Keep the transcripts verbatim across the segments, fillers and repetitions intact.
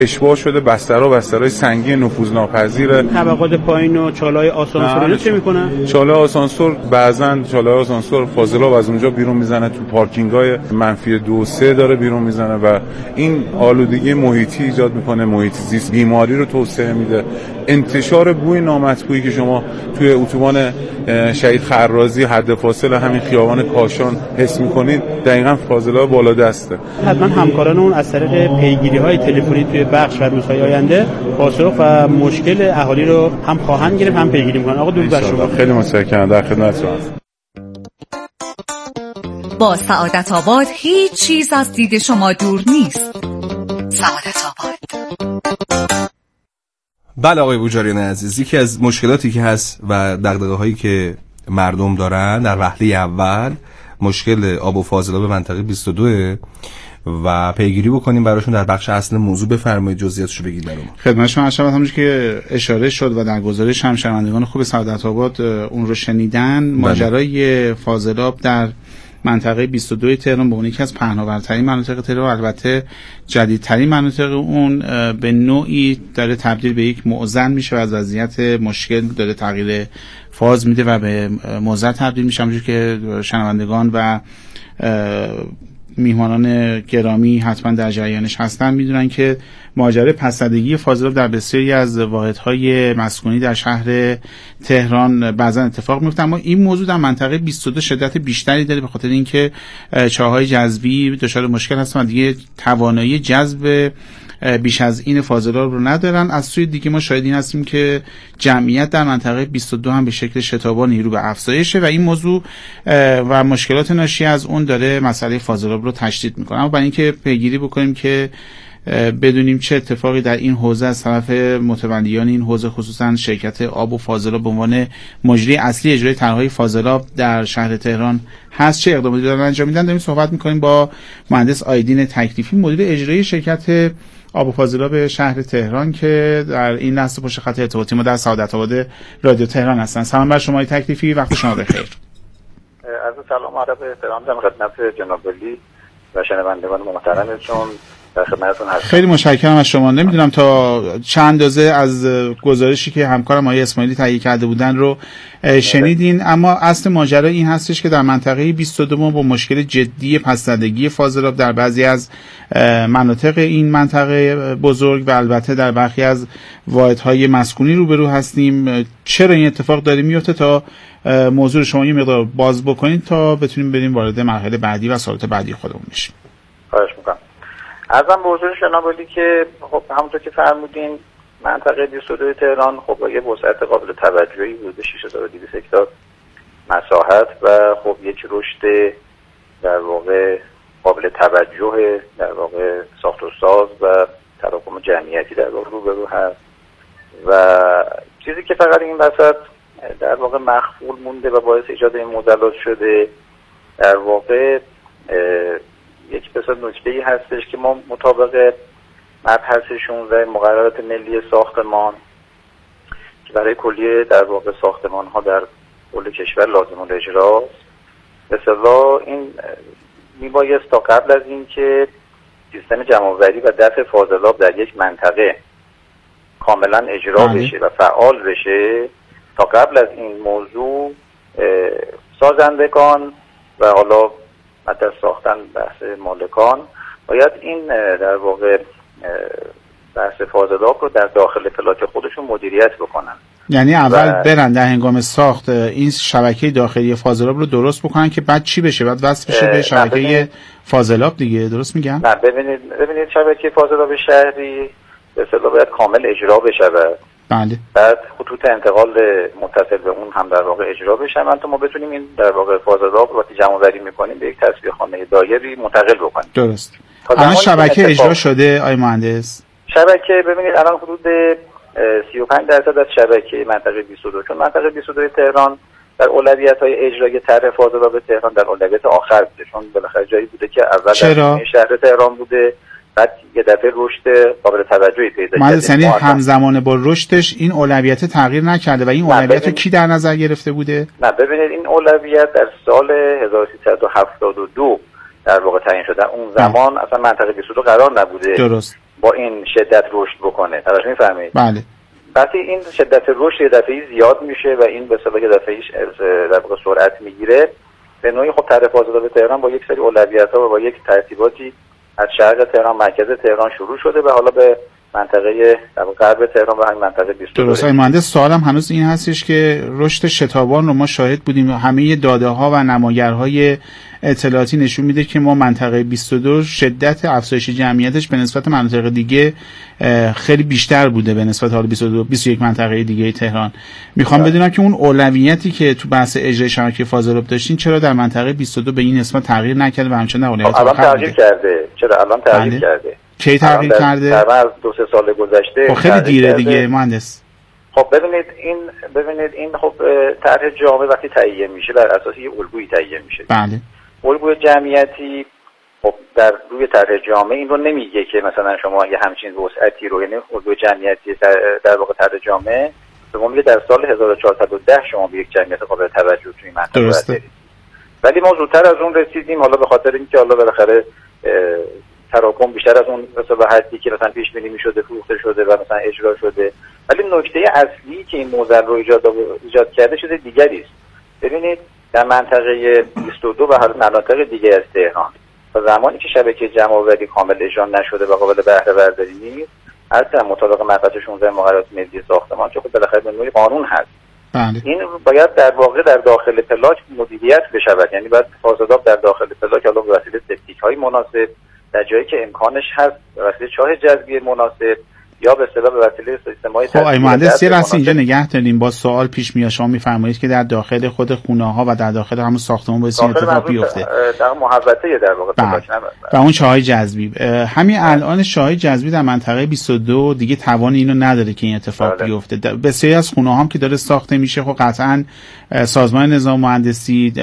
اشباع شده، بسترها بسترهای سنگین نفوذناپذیر. طبقات پایین و چاله‌های آسانسور اینا چه میکنن؟ چاله آسانسور بعضن چاله آسانسور فاضلاب از اونجا بیرون میزنه، تو پارکینگ‌های منفی دو و سه داره بیرون میزنه و این آلودگی محیطی ایجاد میکنه، محیط زیست، بیماری رو توسعه میده. انتشار بوی نامطبوعی که شما توی اتوبان شهید خرازی حد فاصل همین خیابان کاشان حس میکنید دقیقاً فاضلاب بالا دسته. حتما همکارانمون از طریق پیگیری‌های تلفنی توی بخش و روزهای آینده پاسخ و مشکل اهالی رو هم خواهند گرفت هم پیگیری میکنن. آقا درود بر شما. خیلی متشکرم، در خدمتتون. با سعادت آباد هیچ چیز از دید شما دور نیست. سعادت آباد. بله آقای بوجاریان عزیز، یکی از مشکلاتی که هست و دغدغه‌هایی که مردم دارن در وهله اول مشکل آب و فاضلاب منطقه بیست و دو و پیگیری بکنیم براشون. در بخش اصل موضوع بفرمایید جزئیاتشو بگید برام. خدمت شما عرض شود همونجوری که اشاره شد و در گزارش هم شنوندگان خوب سعادت آباد اون رو شنیدن، ماجرای فاضلاب در منطقه بیست و دو تهران به اون یکی از پهناورترین مناطق تهران، البته جدیدترین مناطق اون، به نوعی داره تبدیل به یک معضل میشه و از وضعیت مشکل داره تغییر فاز میده و به معضل تبدیل میشه. همونجوری که شنوندگان و میهمانان گرامی حتما در جریانش هستن میدونن که ماجرای پس‌زدگی فاضلاب در بسیاری از واحدهای مسکونی در شهر تهران بعضا اتفاق میفته، اما این موضوع در منطقه بیست و دو شدت بیشتری داره به خاطر اینکه چاهای جذبی دچار مشکل هستن و دیگه توانایی جذب بیش از این فاضلاب رو ندارن. از سوی دیگه ما شاهد این هستیم که جمعیت در منطقه بیست و دو هم به شکل شتابان نیرو به افزایشه و این موضوع و مشکلات ناشی از اون داره مسئله فاضلاب رو تشدید میکنه. اما برای اینکه پیگیری بکنیم که بدونیم چه اتفاقی در این حوزه از طرف متولیان این حوزه خصوصا شرکت آب و فاضلاب به عنوان مجری اصلی اجرای طرح‌های فاضلاب در شهر تهران هست، چه اقداماتی دارن انجام میدن، داریم صحبت میکنیم با مهندس آیدین تکلیفی، مدیر اجرایی شرکت آب و فاضلاب شهر تهران که در این لحظه پشت خط ارتباطی ما در سعادت آباد رادیو تهران هستن. سلام بر شما تکلیفی، وقت شما بخیر. عرض سلام و ادب و احترام دارم خدمت جناب ولی و شنوندگان محترمتون. در خدمتتون هستم. خیلی متشکرم از شما. نمیدونم تا چند اندازه از گزارشی که همکارم آقای اسماعیلی تهیه کرده بودن رو شنیدین، اما اصل ماجرا این هستش که در منطقه بیست و دو ما با مشکل جدی پس‌زدگی فاضلاب در بعضی از مناطق این منطقه بزرگ و البته در برخی از واحدهای مسکونی روبرو هستیم. چرا این اتفاق داره میفته تا موضوع شما یه مقدار باز بکنید تا بتونیم بریم وارد مرحله بعدی و سوالات بعدی خودمون بشیم. خواهش می‌کنم. ازم به حضور جناب عالی که خب همونطور که فرمودین منطقه بیست و دو تهران خب با یه وسعت قابل توجهی حدود شش هزار و دویست هکتار مساحت و خب یک رشد در واقع قابل توجه در واقع ساخت و ساز و تراکم جمعیتی در واقع روبرو هست و چیزی که فقط این وسط در واقع مخفول مونده و باعث ایجاد این معضلات شده در واقع یک بسیار نکته‌ای هستش که ما مطابق مبحث شانزده مقررات ملی ساختمان که برای کلیه در واقع ساختمان ها در کل کشور لازم الاجراست، به اصطلاح این میبایست تا قبل از این که سیستم جمع‌آوری و دفع فاضلاب در یک منطقه کاملا اجرا بشه و فعال بشه، تا قبل از این موضوع سازندگان و حالا مدت ساختن بحث مالکان باید این در واقع بحث فاضلاب رو در داخل پلاک خودشون مدیریت بکنن. یعنی اول برن در هنگام ساخت این شبکه داخلی فاضلاب رو درست بکنن که بعد چی بشه؟ بعد وصل بشه به شبکه فاضلاب دیگه، درست میگم؟ نه ببینید ببینید شبکه فاضلاب شهری به اصطلاح باید کامل اجرا بشه. بله. بعد خطوط انتقال متصل به اون هم در واقع اجرا بشه تا ما بتونیم این در واقع فاضلاب وقتی جمع‌آوری می‌کنیم به یک تصفیه خانه دایری منتقل بکنیم. درست. الان شبکه اجرا شده آقای مهندس؟ شبکه ببینید الان حدود سی و پنج درصد از شبکه منطقه بیست و دو، چون منطقه بیست و دو تهران در اولویت‌های اجرای طرح فاضلاب تهران در اولویت آخر بوده، چون بالاخره جایی بوده که اول در شهر تهران بوده، بعد یه دفعه رشد قابل توجهی پیدا کرده. مهندس یعنی همزمان با رشدش این اولویت تغییر نکرده و این اولویت رو کی در نظر گرفته بوده؟ نه ببینید این اولویت در سال هزار و سیصد و هفتاد و دو در واقع تعیین شده. اون زمان اصلا منطقه بیست و دو قرار نبوده درست با این شدت رشد بکنه. توجه می‌فرمایید؟ بله. وقتی این شدت رشد یه دفعه‌ای زیاد میشه و این به اصطلاح یه دفعه‌ای در واقع سرعت میگیره، به نوعی خب طرح فاضلاب تهران با یک سری اولویت‌ها و با یک ترتیباتی از شرق تهران، مرکز تهران شروع شده و حالا به منطقه در غرب تهران و همین منطقه بیست و دو. درست. مهندس، سوالم هنوز این هستش که رشد شتابان رو ما شاهد بودیم، همه داده‌ها و نماگرهای اطلاعاتی نشون میده که ما منطقه بیست و دو شدت افزایش جمعیتش به نسبت مناطق دیگه خیلی بیشتر بوده به نسبت حال بیست و دو بیست و یک منطقه دیگه تهران. میخوام بدونم که اون اولویتی که تو بحث اجرای شبکه فاضلاب داشتین چرا در منطقه بیست و دو به این نسبت تغییر نکرده و همچنان اولویت الان تغییر کرده؟ چرا الان تغییر کرده؟ کی تغییر کرده؟ تقریبا از دو سه سال گذشته. خب خیلی دیره دیگه مهندس. خب ببینید این ببینید این خب طرح جامع وقتی تهیه میشه بر اساس یه الگویی تهیه میشه. بله. الگوی جمعیتی خب در روی طرح جامع این رو نمیگه که مثلا شما یه همچین وسعتی رو، یعنی الگوی جمعیتی در واقع طرح جامع به ما میگه در سال هزار و چهارصد و ده شما به یک جمعیت قابل توجه توی این منطقه درسته. ولی ما زودتر از اون رسیدیم، حالا به خاطر اینکه حالا بالاخره تراکم بیشتر از اون مثلا حدی که مثلا پیش بینی می‌شده فروخته شده و مثلا اجرا شده. ولی نکته اصلی که این موزل رو ایجاد ایجاد کرده چیز دیگری است. ببینید در منطقه بیست و دو و هر مناطق دیگه از تهران تا زمانی که شبکه جمع‌آوری کامل اجرا نشده و قابل بهره برداری نیست، اصلا مطابق مقاله شانزده مقررات ملی ساختمان که خب بالاخره به نوعی قانون هست، بله. این باید در واقع در داخل پلاک مدیریت بشود. یعنی باید فاضلاب در داخل پلاک حالا به وسیله سپتیک‌های مناسب، در جایی که امکانش هست به وسیله چاه جذبی مناسب یا به اصطلاح به وسیله سیستم‌های خب آقای مهندس یه لحظه اینجا نگه داریم، با سوال پیش میاد. شما میفرمایید که در داخل خود خونه‌ها و در داخل همون ساختمان باید این اتفاق بیفته در محوطه در واقع پلاک و اون چاهای جذبی. همین الان چاهای جذبی در منطقه بیست و دو دیگه توان اینو نداره که این اتفاق بله. بیفته. بسیاری از خونه‌ها هم که داره ساخته میشه خب قطعاً سازمان نظام مهندسی،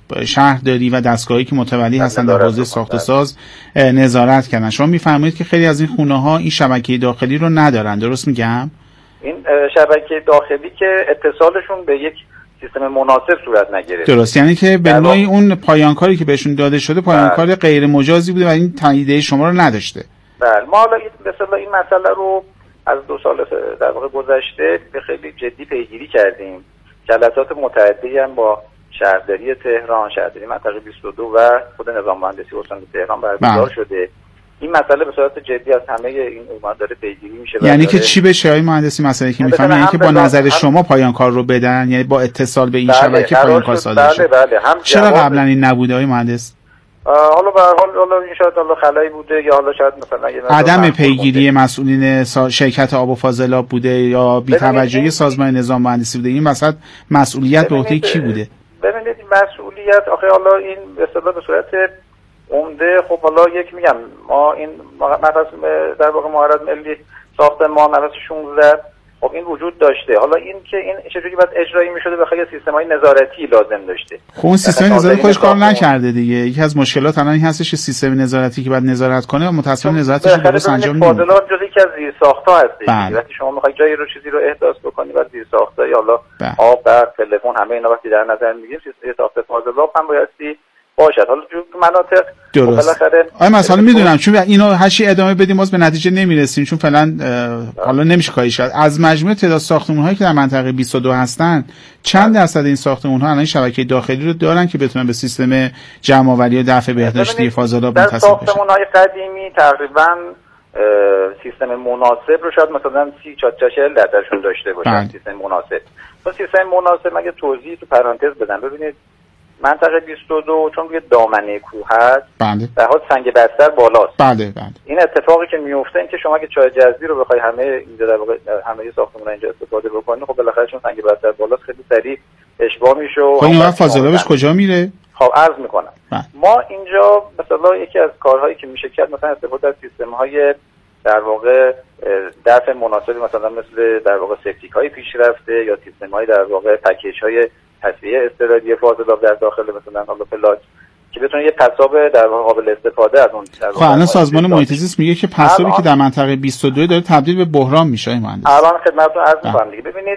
شهرداری و دستگاهی که متولی هستن در حوزه ساخت و ساز نظارت کردن. شما میفرمایید که خیلی از این خونه‌ها این شبکه داخلی رو ندارن، درست میگم؟ این شبکه داخلی که اتصالشون به یک سیستم مناسب صورت نگرفته. درست، یعنی که به نوعی اون پایانکاری که بهشون داده شده پایانکار غیر مجازی بوده و این تاییده شما رو نداشته. بله، ما حالا به اصطلاح این مسئله رو از دو سال در واقع گذشته به خیلی جدی پیگیری کردیم. جلسات متعددی هم با شهرداری تهران، شهرداری منطقه بیست و دو و خود نظام مهندسی استان تهران برگزار شده. این مسئله به صورت جدی از همه این امور داره پیگیری میشه. یعنی که چی بشه آقای مهندسی مسئله که میفهمن یعنی که با نظر شما پایانکار رو بدن، یعنی با اتصال به این بله، شبکه پایانکار صادر بله شه. بله هم چرا قبلا این نبوده آقای مهندس؟ حالا به هر حال حالا این شاید حالا خلایی بوده یا حالا شاید مثلا یه عدم پیگیری مسئولین شرکت آب و فاضلاب بوده یا بی‌توجهی سازمان نظام مهندسی بوده. این وسط مسئولیت به عهده کی بوده؟ ببینید این مسئولیت آخه حالا این به اصطلاح به صورت عمده خب حالا یک میگم ما این مبحث در واقع مهارت ملی ساختمان مبحث شانزده خب این وجود داشته. حالا این که این چجوری باید اجرایی میشده بخاطر سیستم‌های نظارتی لازم داشته. خب اون سیستم نظارتی خودش کار نکرده دیگه. یکی از مشکلات الان این هستش که سیستم نظارتی که بعد نظارت کنه متأسفانه نظارتش درست انجام نمیده. فاضلاب جزئی یکی از زیرساخت‌ها هست. وقتی شما می‌خواید جایی رو چیزی رو احداث بکنید بعد زیرساخت‌ها یا حالا آب، برق، تلفن همه اینا وقتی در نظر می‌گیریم سیستم ساخت فاضلاب هم بایستی باشد. حالا جو مناطق درست. آیا مثلا میدونم چون اینو هشی ادامه بدیم باز به نتیجه نمیرسیم چون فعلا حالا نمیشه کاریش کرد. از مجموع تعداد ساختمان‌هایی که در منطقه بیست و دو هستن چند درصد این ساختمان‌ها الان شبکه داخلی رو دارن که بتونن به سیستم جمع‌آوری و دفع بهداشتی فاضلاب متصل بشن؟ در ساختمان‌های قدیمی تقریبا سیستم مناسب رو شاید مثلا سی تا چهل درصدشون داشته باشن. سیستم مناسب. اون سیستم مناسب مگه توضیح تو پرانتز بدم. ببینید منطقه بیست و دو چون روی دامنه کوه هست بله. در حال سنگ بستر بالاست. بله بله. این اتفاقی که میفته این که شما اگه چاه جذبی رو بخوای همه اینجا در واقع همه ساختمان‌ها اینجا استفاده بکنید خب بالاخره چون سنگ بستر بالاست خیلی سریع اشباع میشه. خب این وقت فاضلابش کجا میره؟ خب عرض میکنم. بله. ما اینجا مثلا یکی از کارهایی که میشه کرد مثلا استفاده از سیستم‌های در واقع دفع مناسبی مثلا مثل در واقع سپتیک‌های پیشرفته یا سیستم‌های در واقع پکیج‌های تصفیه استرادی فاضلاب در داخل مثلا حالا پلاک که بتونه یه پساب در واقع قابل استفاده از اون. خب الان سازمان محیط زیست میگه که پسابی که در منطقه بیست و دو داره تبدیل به بحران میشه. این مهندس الان خدمتتون عرض می‌کنم دیگه. ببینید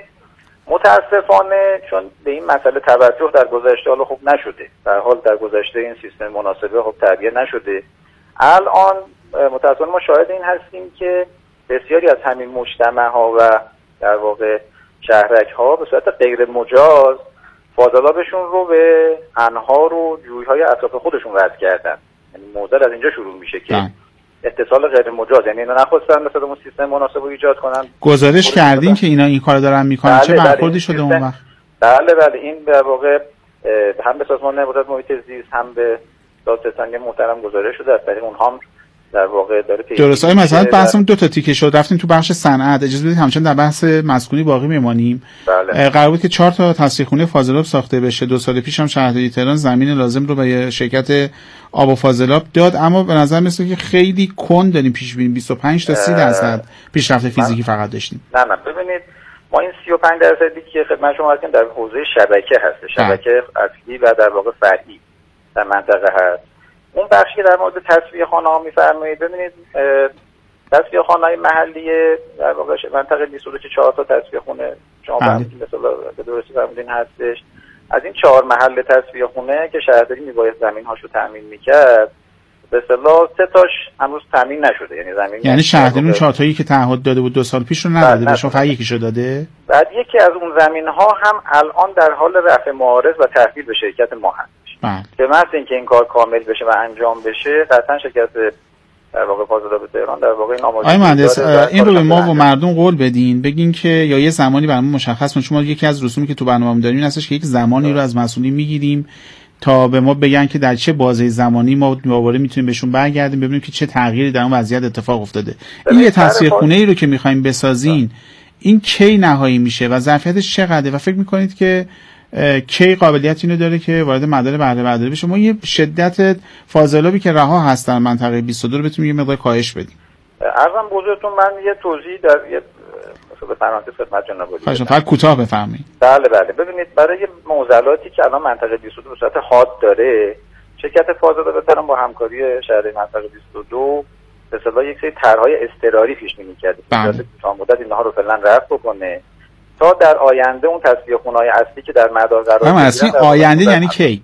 متاسفانه چون به این مسئله توجه در گذشته حالا خوب نشده، در حال در گذشته این سیستم مناسبه خب تعبیه نشده الان متأسفانه ما شاهد این هستیم که بسیاری از همین مجتمع‌ها و در واقع شهرک‌ها به صورت غیر مجاز فاضلابشون رو به انهار و جوی‌های اطراف خودشون وصل کردن. یعنی موضوع از اینجا شروع میشه که ده. اتصال غیر مجاز، یعنی اینا نخواستن مثلا اون سیستم مناسب رو ایجاد کنن. گزارش کردین که اینا این کارو دارن میکنن؟ چه برخوردی شده اون وقت؟ بله بله این در واقع هم به سازمان نظارت محیط زیست هم به دادستانی محترم گزارش شده، از طریق اونها هم در واقع داره پیگیری. درست. آقای مثلا بحثمون دو تا تیکه شد، رفتیم تو بخش صنعت. اجازه بدید همچنان در بحث مسکونی باقی میمانیم. بله. قرار بود که چهار تا تصفیه‌خونه فاضلاب ساخته بشه. دو سال پیش هم شهرداری تهران زمین لازم رو به شرکت آب و فاضلاب داد، اما به نظر میاد که خیلی کند داریم پیش بینی. بیست و پنج تا سی درصد پیشرفت فیزیکی فقط داشتیم. نه نه ببینید ما این سی و پنج درصدی که خدمت شما هستیم در حوزه شبکه هست، شبکه اصلی و در واقع فرعی در منطقه هست. اون بخشی که در مورد تصفیه خانه‌ها می‌فرمایید، ببینید تصفیه خانه‌های محلی در واقع منطقه بیست و دو چهار تا تصفیه خونه شما فهمیدین مثلا به درستی فهمیدین هستش. از این چهار محل تصفیه خونه که شهرداری میباید زمین‌هاشو تامین می‌کرد، به اصطلاح سه تاش هنوز تامین نشده. یعنی زمین یعنی شهرداری اون چهار تایی که تعهد داده بود دو سال پیش رو نداده، به شما فقط یکیشو داده. بعد یکی از اون زمین‌ها هم الان در حال رفع معارض و تحویل به شرکت ما هست. که مثلا اینکه این کار کامل بشه و انجام بشه، قطعا شرکت در واقع فاضلاب تهران در واقع این آمادگی. آقای مهندس این رو به ما و مردم قول بدین، بگین که یا یه زمانی برامون مشخص کنید. شما یکی از رسومی که تو برنامه‌مون داریم این هستش که یک زمانی رو از مسئولین میگیریم تا به ما بگن که در چه بازه زمانی ما دوباره میتونیم بهشون برگردیم ببینیم که چه تغییری در اون وضعیت اتفاق افتاده. این یه تصفیه خونه ای رو که می‌خوایم بسازین، این کی نهایی میشه و ظرفیتش چقدره و فکر می‌کنید که کی قابلیت اینو داره که وارد مدار بهره برداری بشه؟ ما یه شدت فاضلابی که رها هست در منطقه بیست و دو رو بتونیم یه مقدار کاهش بدیم. عرضم بزرگتون من یه توضیح در یه مثلا پرانتز خدمت جناب عالی. خواهش فقط کوتاه بفرمایید. بله بله ببینید برای معضلاتی که الان منطقه بیست و دو به صورت حاد داره، شرکت فاضلاب تهران با همکاری شهرداری منطقه بیست و دو به اصطلاح یک سری طرح‌های اضطراری پیش بینی کرده که تا مدت اینها رو فعلا رفع بکنه تا در آینده اون تصفیه خونه‌های اصلی که در مدار قرار گرفتن. اصلی آینده یعنی کی؟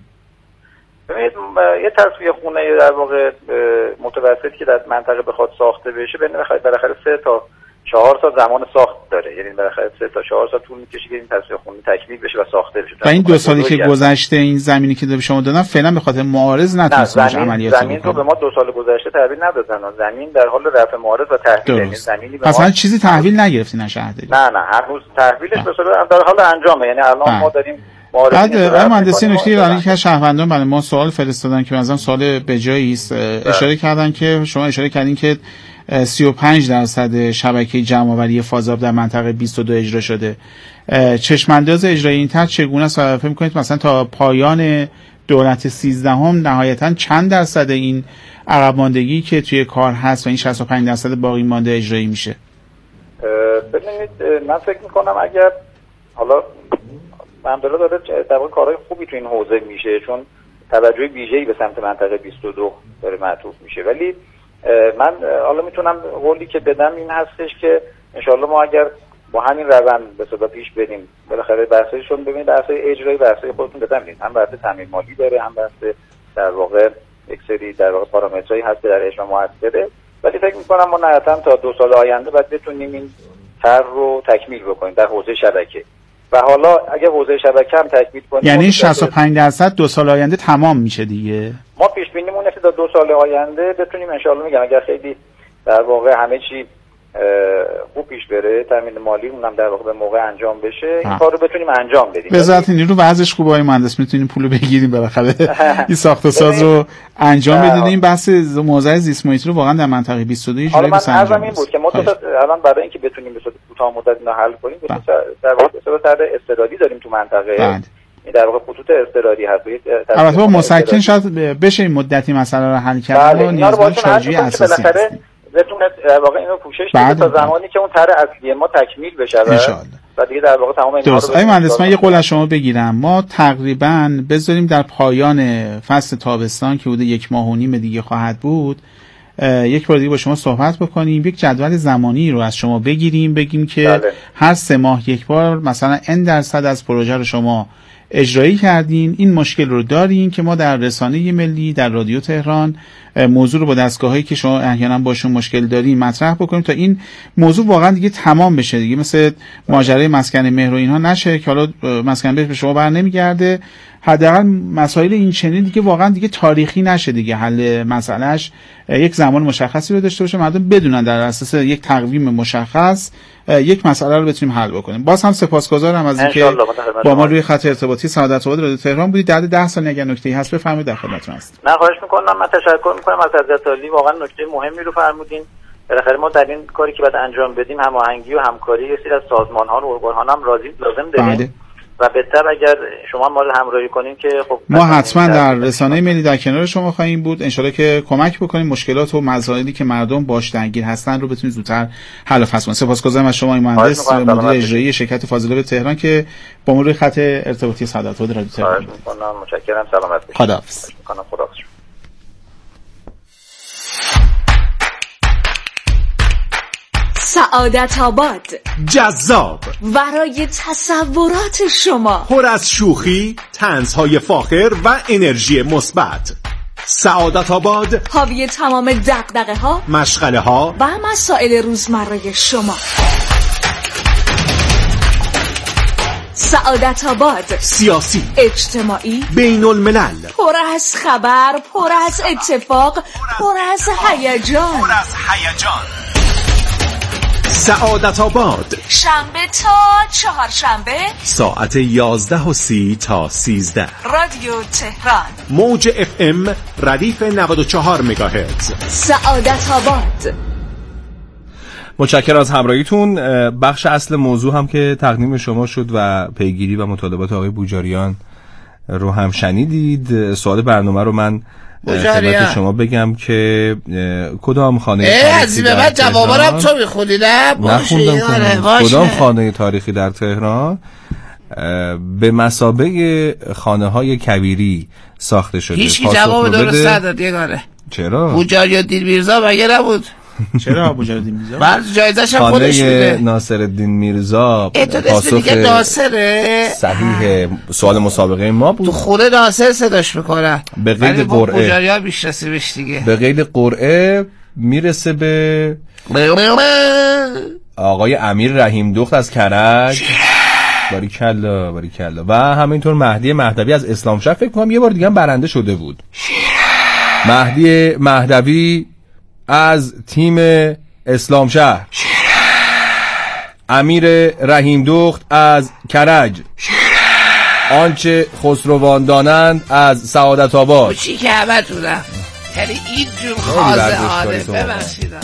ببینید یه تصفیه خونه در واقع متوسطی که در منطقه بخواد ساخته بشه بین بالاخره سه تا چهار سال زمان ساخت داره. یعنی بالاخره سه تا چهار سال طول می‌کشه که این تصفیه خونه تکمیل بشه و ساخته بشه. و این دو سالی که گذشته این زمینی که به شما دادن فعلا به خاطر معارض نتونستن عملیات زمین رو به ما دو سال گذشته تحویل ندادن. زمین در حال رفع معارض و تحویل. یعنی زمینی به ما چیزی تحویل نگرفتین شهرداری؟ نه نه هنوز تحویلش به صورت در حال انجامه. یعنی الان ما داریم بعد آقای مهندسی نکته ایرانی که شهروندان برای ما سوال فرستادن که مثلا سوال بجایی است، اشاره کردن که شما اشاره کردین که سی و پنج درصد شبکه جمع‌آوری فاضلاب در منطقه بیست و دو اجرا شده. چشم‌انداز اجرای این طرح چگونه است؟ فکر می‌کنید مثلا تا پایان دولت سیزدهم نهایتاً چند درصد این عقب ماندگی که توی کار هست و این شصت و پنج درصد باقی مانده اجرایی میشه؟ ببینید من فکر می‌کنم اگر حالا منطقه داره در واقع کارهای خوبی تو این حوزه میشه، چون توجه ویژه‌ای به سمت منطقه بیست و دو داره معطوف میشه. ولی من حالا میتونم قولی که بدم این هستش که انشالله ما اگر با همین روند به صدا پیش بریم، بالاخره بحثایشون ببینید بحثای اجرایی بحثای خودتون بدم، هم بحث تامین مالی داره، هم بحث در واقع یک سری در واقع پارامترهایی هست که در اجرا موثره. ولی فکر میکنم ما نهایتاً تا دو سال آینده باید بتونیم این طرح رو تکمیل بکنیم در حوزه شبکه. و حالا اگه حوزه شبکه هم تکمیل کنیم یعنی شصت و پنج درصد دو سال آینده تمام میشه دیگه. ما پیش بینیمون اینه که تا دو سال آینده بتونیم ان شاءالله میگم اگر خیلی در واقع همه چی خوب پیش بره، تامین مالیمون هم در واقع به موقع انجام بشه، این کارو بتونیم انجام بدیم. وزارت نیرو وضعش خوبه آقای مهندس، میتونیم پولو بگیریم بالاخره این ساخت و ساز رو انجام بدیم. این بحث موضوع زیست محیطی رو واقعا در منطقه بیست و دو جوری بس انجام این بود که ما الان برای اینکه بتونیم به صورت کوتاه مدت اینو حل کنیم در واقع به صورت اضطراری داریم تو منطقه. این در واقع خطوط اضطراری هست. البته با مسکن شاید بشه این مدتی مسئله رو حل کرد و نیازمند شارژی اساسی هست. بتونه در واقع اینو پوشش بده تا زمانی که اون طرح اصلی ما تکمیل بشه و دیگه در واقع تمام اینها رو. درست. آقای مهندس من یه قول از شما بگیرم، ما تقریبا بذاریم در پایان فصل تابستان که حدود یک ماه و نیم دیگه خواهد بود یک بار دیگه با شما صحبت بکنیم، یک جدول زمانی رو از شما بگیریم، بگیم که بله. هر سه ماه یک بار مثلا ان درصد از پروژه رو شما اجرایی کردین، این مشکل رو دارین که ما در رسانه ملی در رادیو تهران موضوع رو با دستگاهایی که شما احیانا باشون مشکل دارین مطرح بکنیم تا این موضوع واقعا دیگه تمام بشه، دیگه مثل ماجرای مسکن مهر و اینها نشه که حالا مسکن مهر به شما بر نمیگرده. حداقل مسائل این چنین دیگه واقعا دیگه تاریخی نشه دیگه، حل مسئلهش یک زمان مشخصی رو داشته باشه، مردم بدونن در اساس یک تقویم مشخص یک مسئله رو بتونیم حل بکنیم. باز هم سپاسگزارم از اینکه با ما روی خط ارتباطی سعادت آباد رادیو تهران بودید. بعد ده سال اگر نکته‌ای هست بفرمایید، در خدمتتون هستم. نه خواهش می‌کنم. من تشکر می‌کنم از حضرت عالی، واقعا نکته مهمی رو فرمودین. بالاخره ما در این کاری که باید انجام بدیم هماهنگی و همکاری یه سری از سازمان‌ها و ارگان‌ها هم لازم داریم. بله. و بهتر اگر شما ما رو همراهی کنین که خب ما حتما در رسانه ملی در کنار شما خواهیم بود، انشالله که کمک بکنیم مشکلات و مسائلی که مردم باش درگیر هستن رو بتونید زودتر حل و فصل کنید. سپاسگزارم از شما مهندس مدیر اجرایی شرکت فاضله به تهران که با ما روی خط ارتباطی سعادت آباد رادیو تهران. متشکرم. سلامت باشید. خداحافظ. خداحافظ. سعادت آباد، جذاب، ورای تصورات شما، پر از شوخی، طنزهای فاخر و انرژی مثبت. سعادت آباد حاوی تمام دغدغه ها، مشغله ها و مسائل روزمره شما. سعادت آباد، سیاسی، اجتماعی، بین الملل، پر از خبر، پر از اتفاق، پر از هیجان، پر از هیجان. سعادت آباد، شنبه تا چهارشنبه ساعت یازده و سی تا سیزده. رادیو تهران، موج اف ام ردیف نود و چهار مگاهرتز. سعادت آباد. متشکرم از همراهیتون. بخش اصل موضوع هم که تقدیم شما شد و پیگیری و مطالبات آقای بوجاریان رو هم شنیدید. سوال برنامه رو من خدمت شما بگم که کدام خانه تاریخی در تهران جوابارم تو میخونی؟ نه باشه. کدام خانه تاریخی در تهران به مثابه خانه های کبیری ساخته شده؟ هیچ کی جواب درست نداد. یگانه چرا؟ بوجاریالدین میرزا مگه نبود؟ چرا بوجاریالدین میرزا؟ بعد جایزش هم خودش میده. ناصرالدین میرزا پاسخ که ناصره صحیح سوال مسابقه ما بود. تو خونه ناصر صداش میکنن. به قید قرعه بوجاریال میشناسیمش دیگه. به قید قرعه میرسه به آقای امیر رحیم دخت از کرج. باریکلا باریکلا. و همینطور مهدی مهدوی از اسلام شهر، فکر کنم یه بار دیگه هم برنده شده بود. مهدی مهدوی از تیم اسلام شهر. امیر رحیم دخت از کرج. آنچه خسروان دانند از سعادت آباد. چی که همه تونم یعنی این جور خازه آنه. ببخشیدم.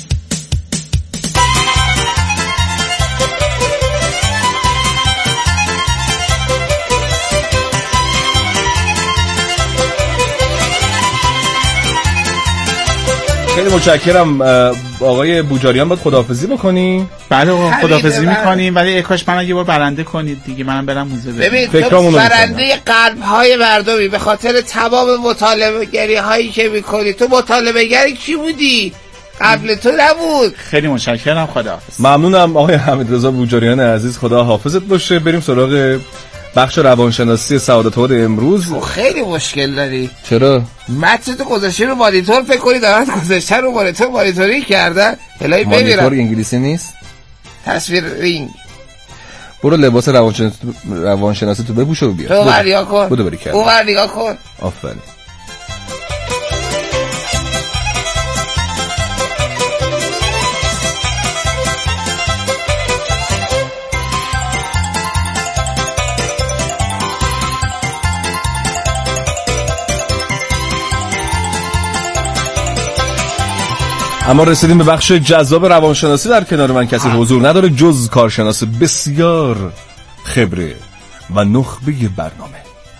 خیلی متشکرم. آقای بوجاریان باید خداحافظی بکنیم. بله آقا خداحافظی میکنیم، ولی اکاش من یه بار برنده کنید دیگه، منم برم موزه ببینم. ببین تو برنده قلب های مردمی به خاطر تمام مطالبه گری هایی که میکنی. تو مطالبه گری کی بودی؟ قبل تو نبود. خیلی متشکرم. خداحافظ. ممنونم آقای حمیدرضا بوجاریان عزیز، خدا حافظت باشه. بریم سراغ بخش روانشناسی سعادت آباد امروز. خیلی مشکل داری. چرا؟ متن تو گذاشتی رو مانیتور، فکر کنی دارن گذاشتن رو مانیتور مانیتوری کردن. الهی ببینم. مانیتور انگلیسی نیست؟ تصویر رینگ. برو لباس روانشناسی روانشناسی تو بپوش و بیا. تو ور نگاه کن. بودو بری کرد. اون ور نگاه کن. آفرین. اما رسیدیم به بخش جذاب روانشناسی. در کنار من کسی حضور نداره جز کارشناس بسیار خبره و نخبه برنامه.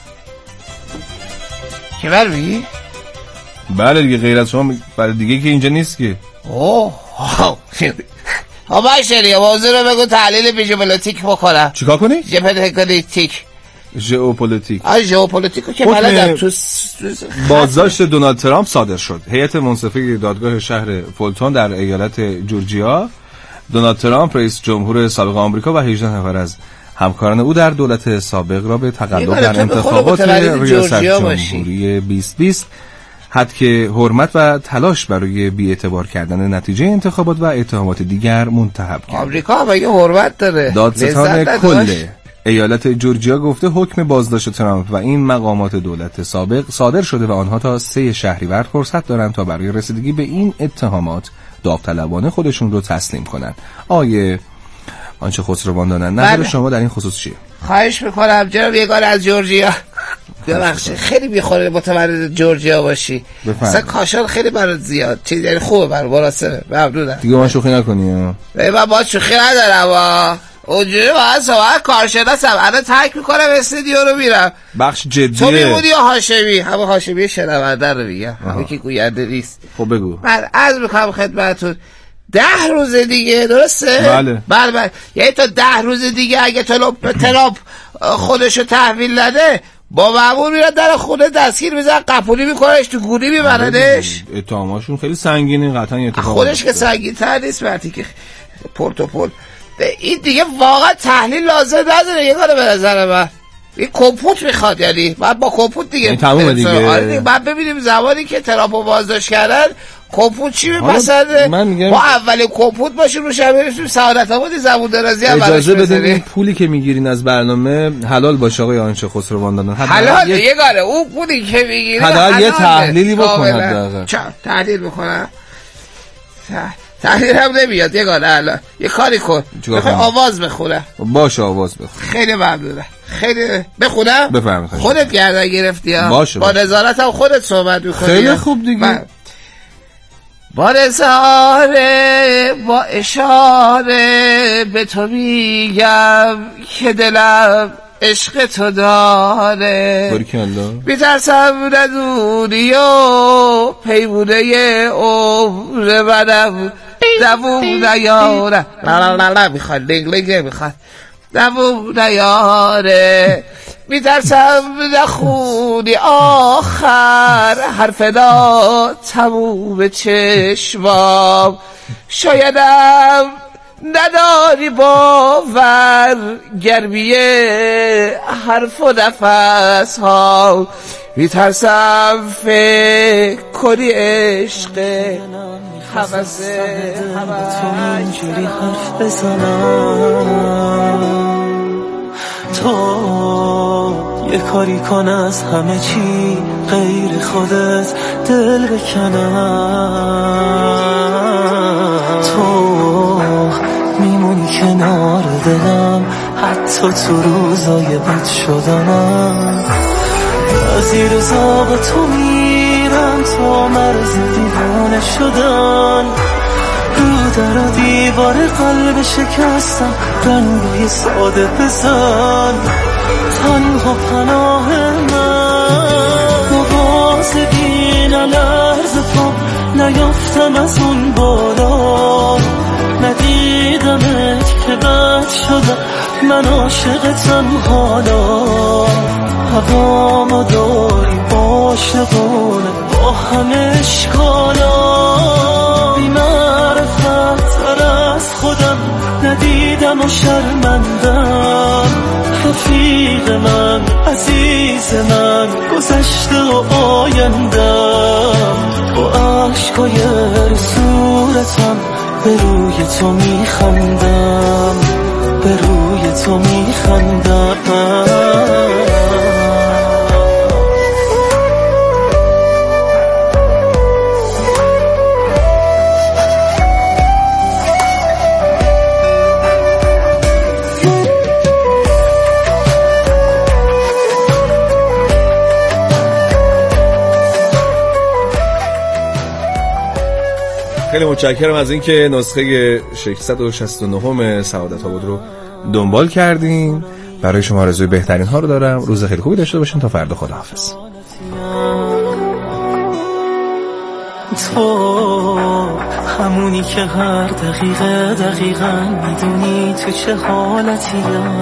که بر بگی؟ بله دیگه، غیر از شما بله دیگه که اینجا نیست که. اوه ها باشری موضوع رو بگو تحلیل بیژئوپلیتیک بکنم. چیکار کنی؟ ژئوپلیتیک. ژئوپلیتیک. آ ژئوپلیتیکو که بلدم. تو بازداشت دونالد ترامپ صادر شد. هیئت منصفه دادگاه شهر فولتون در ایالت جورجیا دونالد ترامپ رئیس جمهور سابق آمریکا و هجده نفر از همکاران او در دولت سابق را به تقلب در انتخابات ریاست جمهوری بیست بیست حد که حرمت و تلاش برای بی‌اعتبار کردن نتیجه انتخابات و اتهامات دیگر منتهب کرد. آمریکا مگه حرمت داره؟ دادستان کل ایالت جورجیا گفته حکم بازداشت ترامپ و این مقامات دولت سابق صادر شده و آنها تا سه شهریور فرصت دارند تا برای رسیدگی به این اتهامات داوطلبانه خودشون رو تسلیم کنند. آیه آنچه خسروان دانند، نظر شما در این خصوص چیه؟ خواهش میکنم جناب یگان از جورجیا، ببخشید خیلی میخوره متولد جورجیا باشی. مثلا کاشان خیلی برات زیاد چیز، یعنی خوبه برات مناسبه. ممنونم. دیگه من شوخی نکنی. من با شوخی ندارم وا. اونجوری باید صحبت کارشناسم. الان ترک میکنم استودیو رو میرم. بخش جدیه. تو میمونی یا هاشمی؟ همه هاشمی شنونده رو میگم، همه که گوینده نیست. خب بگو. من عرض میکنم خدمتتون ده روز دیگه، درسته؟ بله بله بله. یعنی تا ده روز دیگه اگه ترامپ خودشو تحویل نده، با مامور میرن در خونه دستگیر میزن، قپولی میکننش، تو گونی میبرنش. اتهاماشون خیلی سنگینه قطعا. اتفاق خودش که سنگین تر نیست، وقتی که پورتوپول این دیگه واقعا تحلیل لازم نداره. یه کاره به نظر من این کمپوت میخواد، یعنی بعد با کمپوت دیگه تمومه دیگه. آره دیگه. بعد ببینیم زمانی که ترامپو بازداشت کردن کمپوت چی میپسنده، ما اولین کمپوت باشیم رو شب برسیم سعادت آباد زبون درازی هم اجازه بدین این پولی که میگیرین از برنامه حلال باشه آقای آنچه خسروان دانند. حلال یه گاره اون پولی که میگیری حداقل یه تحلیلی بکنه. چه تحلیل بکنه؟ تحلیل هم نمیاد. یه گاره الان یه کاری کن، بخوای آواز بخونه. باشه آواز بخون. خیلی ممنونم. خیلی بخونم؟ بفرمایید. خودت گردن گرفتی ها. باشه با نظارت هم خودت صحبت میکنی. خیلی خوب دیگه. با نظاره با اشاره به تو میگم که دلم عشق تو داره. بارکالله. میترسم ندونی و پیمونه عمر منم دوم نیاره. لا لا لا میخواد لنگ لنگ میخواد دوم نیاره. میترسم نخونی آخر حرف دا تموم چشمام. شایدم نداری باور گرمیه حرف و نفس ها. میترسم فکر کنی عشق حوثه تو اینجوری حرف بزنم. تو یه کاری کن از همه چی غیر خودت دل بکنم. تو میمونی کنار دلم حتی تو روزای بد شدنم. زیر زاغ تو میرم تا مرز دیوانه شدن. رو در و دیوار قلب شکستم رنگای ساده بزن. تنها پناه من مواز بین لرز پا نیافتم از اون بالا. ندیدمت که بد شدم من عاشقتم حالا. هوامو داری عاشقونه با همه اشکالا. بی معرفت تر از خودم ندیدم و شرمندم. رفیق من عزیز من گذشته و آیندم. با عشقای صورتم به روی تو میخندم. به روی تو میخندم. خیلی متشکرم از اینکه نسخه ششصد و شصت و نه سعادت آباد رو دنبال کردین. برای شما آرزوی بهترین ها رو دارم. روز خیلی خوبی داشته باشین. تا فردا، خداحافظ. تو همونی که هر دقیقه دقیقاً میدونی تو چه حالتیم.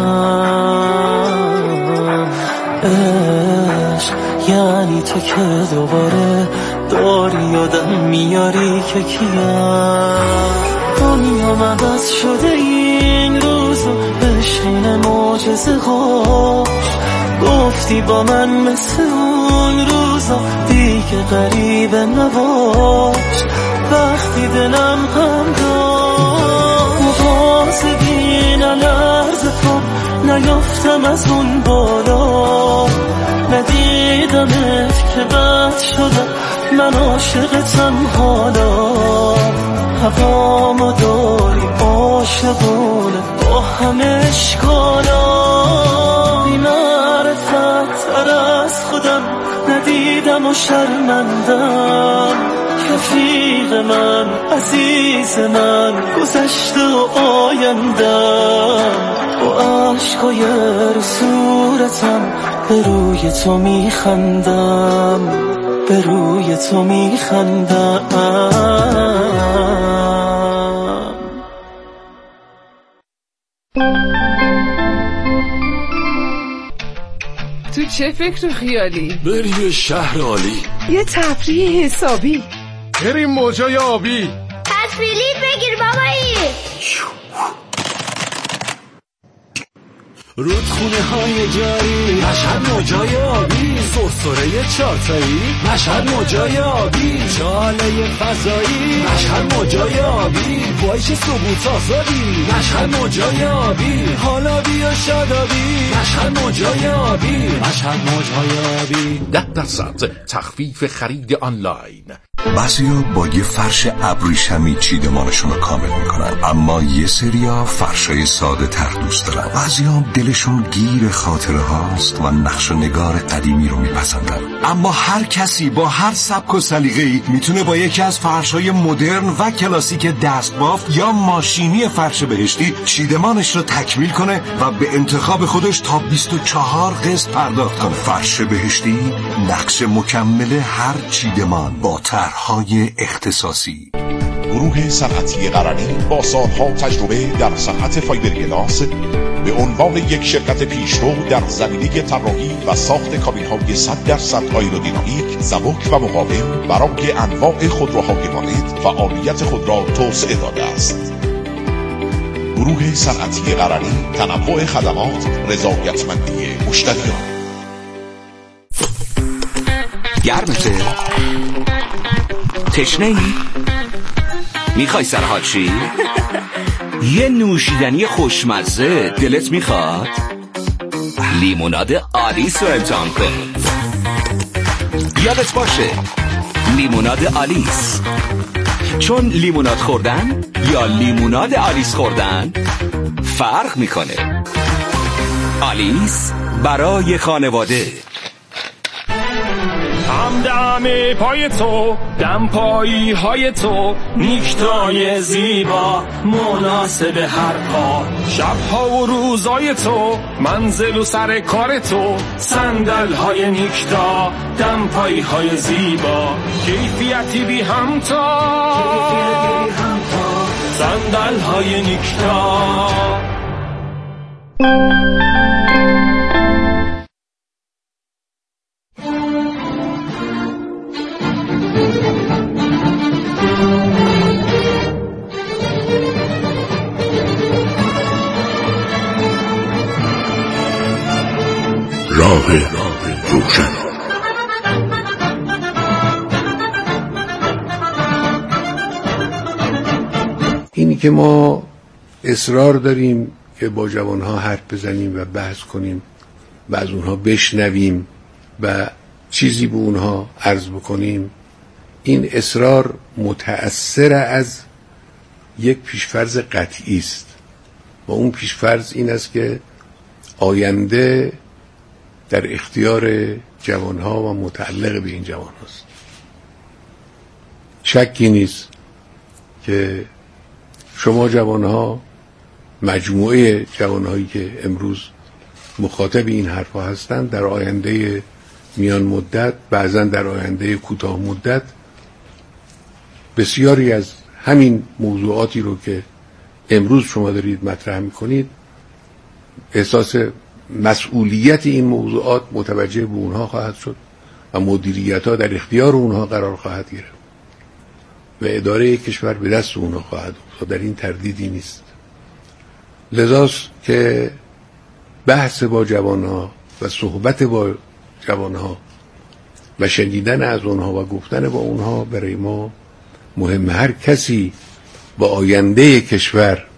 عشق یعنی تو که دوباره داری یادم میاری که کیم. دنیا عوض شده این روزو بشین معجزه هاش. گفتی با من مثل اون روزا دیگه غریبه نباش وقتی دلم غم داشت مواظبی نلرز پا نیافتم از اون بالا ندیدمت که بد شدم من عاشقتم حالا هوامو داری عاشقونه با همه اشکالا بی معرفت تر از خودم ندیدم و شرمندم رفیق من عزیز من گذشته و آیندم با عشقای رو صورتم به روی تو میخندم به روی تو میخندم تو چه فکر و خیالی؟ بریم یه شهر عالی، یه تفریح حسابی، بریم موجای آبی، پس بلیط بگیر بابایی. رودخونه های جاری، مشهد موجای آبی، سرسره چارتایی، مشهد موجای آبی، چاله فضایی، مشهد موجای آبی، بایش ثبوت آزادی، مشهد موجای آبی، حالا بیا شادابی، مشهد موجای آبی، مشهد موجای آبی. ده درصد تخفیف خرید آنلاین. بعضیا با یه فرش ابریشمی چیدمانشون رو کامل میکنن، اما یه سریا فرشای ساده تر دوست دارن. بعضیا دلشون گیر خاطره هاست و نقش و نگار قدیمی رو میپسندن. اما هر کسی با هر سبک و سلیقه‌ای میتونه با یکی از فرشای مدرن و کلاسیک دستبافت یا ماشینی فرش بهشتی چیدمانش رو تکمیل کنه و به انتخاب خودش تا بیست و چهار قسط پرداخت کنه. فرش بهشتی نقش مکمل هر چیدمان با طرح‌های اختصاصی. گروه صنعتی قرنی با سالها تجربه در صنعت فایبرگلاس به عنوان یک شرکت پیشرو در زمینه طراحی و ساخت کابین‌های صد درصد آیرودینامیک، سبک و مقاوم برای انواع خودروهای وارد فعالیت خود را توسعه داده است. گروه صنعتی قرنی، تنوع خدمات، رضایتمندی مشتریان. گرمته؟ تشنه ای؟ میخوای سرحال چی؟ یه نوشیدنی خوشمزه دلت میخواد؟ لیموناد آلیس رو امتحان کن. یادت باشه لیموناد آلیس، چون لیموناد خوردن یا لیموناد آلیس خوردن فرق میکنه. آلیس برای خانواده. همدم پای تو، دم پایی های تو، نیکتای زیبا مناسب هر کار، شبها و روزای تو، منزل و سر کار تو، صندل های نیکتا، دم پایی های زیبا، کیفیتی بی همتا، صندل های نیکتا. راه روشن. اینی که ما اصرار داریم که با جوانها حرف بزنیم و بحث کنیم و از اونها بشنویم و چیزی به اونها عرض بکنیم، این اصرار متأثر از یک پیشفرض قطعی است و اون پیشفرض این است که آینده در اختیار جوانها و متعلق به این جوان هست. شکی نیست که شما جوانها، مجموعه جوانهایی که امروز مخاطب این حرفا هستند، در آینده میان مدت، بعضا در آینده کوتاه مدت، بسیاری از همین موضوعاتی رو که امروز شما دارید مطرح میکنید، احساس مسئولیت این موضوعات متوجه به اونها خواهد شد و مدیریت ها در اختیار اونها قرار خواهد گرفت و اداره کشور به دست اونها خواهد افتاد. در این تردیدی نیست. لذاست که بحث با جوانها و صحبت با جوانها و شنیدن از اونها و گفتن با اونها برای ما مهم. هر کسی با آینده کشور